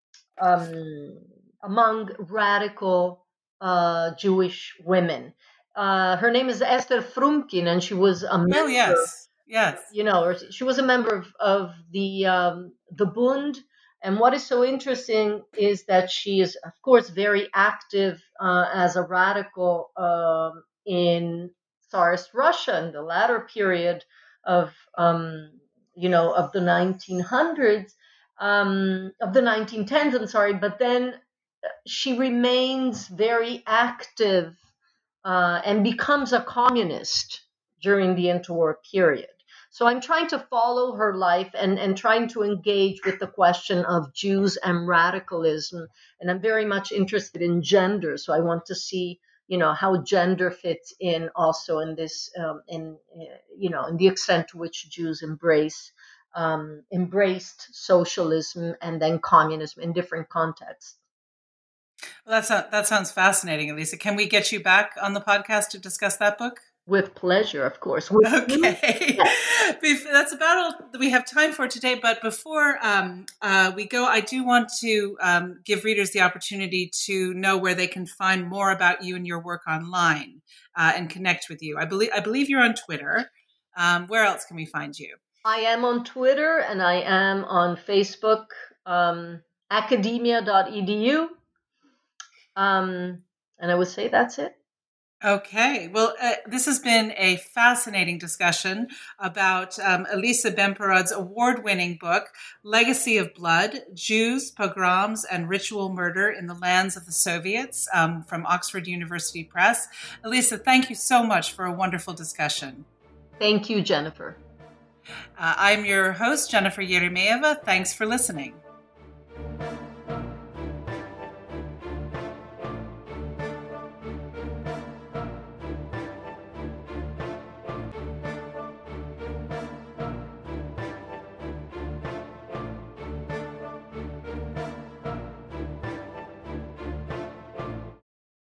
Speaker 3: um, among radical uh, Jewish women. Uh, her name is Esther Frumkin, and she was a member.
Speaker 2: Oh yes, yes.
Speaker 3: You know, she was a member of, of the um, the Bund. And what is so interesting is that she is, of course, very active uh, as a radical uh, in Tsarist Russia in the latter period of, um, you know, of the nineteen hundreds, um, of the nineteen tens, I'm sorry, but then she remains very active uh, and becomes a communist during the interwar period. So I'm trying to follow her life and, and trying to engage with the question of Jews and radicalism. And I'm very much interested in gender. So I want to see, you know, how gender fits in also in this, um, in, uh, you know, in the extent to which Jews embrace, um, embraced socialism and then communism in different contexts.
Speaker 2: Well, that's a, that sounds fascinating, Elisa. Can we get you back on the podcast to discuss that book?
Speaker 3: With pleasure, of course. With
Speaker 2: okay. Yes. That's about all that we have time for today. But before um, uh, we go, I do want to um, give readers the opportunity to know where they can find more about you and your work online uh, and connect with you. I believe I believe you're on Twitter. Um, where else can we find you?
Speaker 3: I am on Twitter and I am on Facebook, um, academia dot e d u. Um, and I would say that's it.
Speaker 2: Okay. Well, uh, this has been a fascinating discussion about um, Elisa Bemporad's award-winning book, Legacy of Blood, Jews, Pogroms, and Ritual Murder in the Lands of the Soviets um, from Oxford University Press. Elisa, thank you so much for a wonderful discussion.
Speaker 3: Thank you, Jennifer.
Speaker 2: Uh, I'm your host, Jennifer Yeremeyeva. Thanks for listening.